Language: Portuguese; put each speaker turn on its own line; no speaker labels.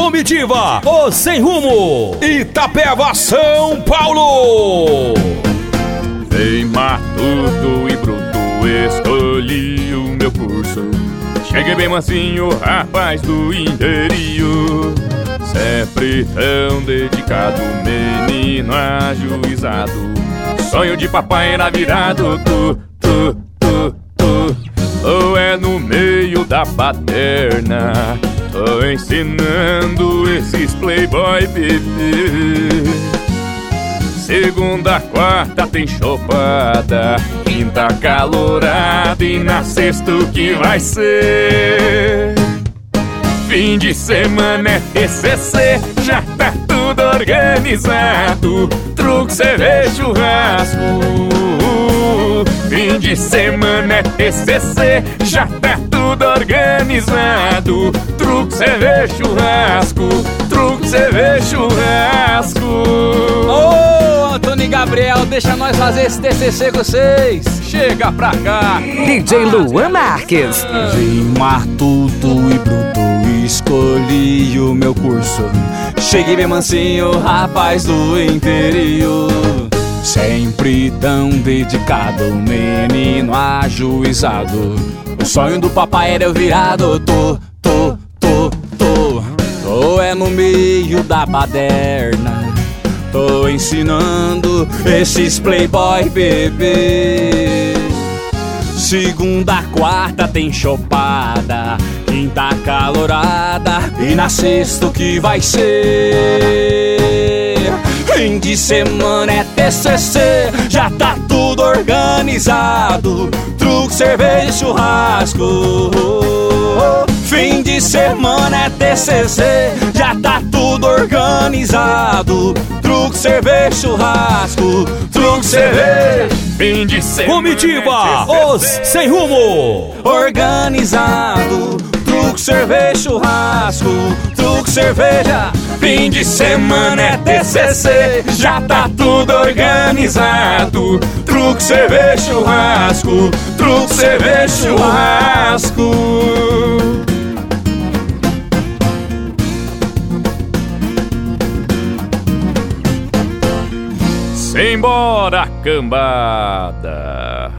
Comitiva, o Sem Rumo, Itapeva, São Paulo.
Vem matuto e bruto, escolhi o meu curso. Cheguei bem mansinho, rapaz do interior. Sempre tão dedicado, menino ajuizado. Sonho de papai era virado, ou é no meio da paterna. Tô ensinando esses playboy bebê. Segunda, quarta tem chopada, quinta calorada e na sexta o que vai ser? Fim de semana é TCC, já tá tudo organizado. Truque, cerveja, churrasco. Fim de semana é TCC, já tá tudo organizado. Truque, cerveja, churrasco. Truque, cerveja, churrasco.
Ô, Antônio e Gabriel, deixa nós fazer esse TCC com vocês. Chega pra cá.
DJ Luan Marques.
Vim matuto e bruto, escolhi o meu curso. Cheguei bem mansinho, rapaz do interior. Sempre tão dedicado, menino ajuizado. O sonho do papai era eu virado. Tô é no meio da baderna. Tô ensinando esses playboy bebê. Segunda, quarta tem chopada, quinta calorada e na sexta o que vai ser? Fim de semana é TCC, já tá tudo organizado. Truque, cerveja e churrasco. Fim de semana é TCC, já tá tudo organizado. Truque, cerveja, churrasco. Truque, cerveja.
Fim de semana
Comitiva, os Sem Rumo.
Organizado. Truque, cerveja, churrasco. Truque, cerveja.
Fim de semana é TCC, já tá tudo organizado. Truque, cerveja, churrasco. Truque, cerveja, churrasco. Simbora, cambada.